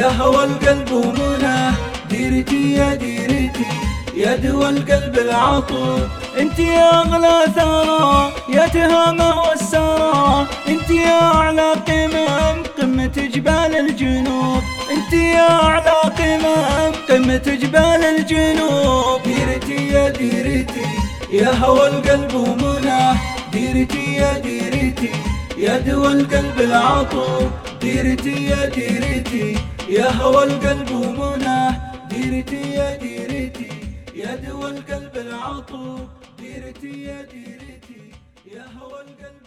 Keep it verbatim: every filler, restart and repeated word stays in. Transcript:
يا هوى القلب ومناه، ديرتي يا ديرتي يا دوا القلب العطوب. انت يا اغلى ثرى يا تهامه والسرى، انت يا اعلى قمم قمة جبال الجنوب، انت يا اعلى قمم قمة جبال الجنوب. ديرتي يا ديرتي يا هوى القلب ومناه، ديرتي يا ديرتي يا دوا القلب العطوب. ديرتي يا ديرتي يا هوى القلب ومناه، ديرتي يا ديرتي يا دوا القلب العطوب. ديرتي يا ديرتي يا هوى القلب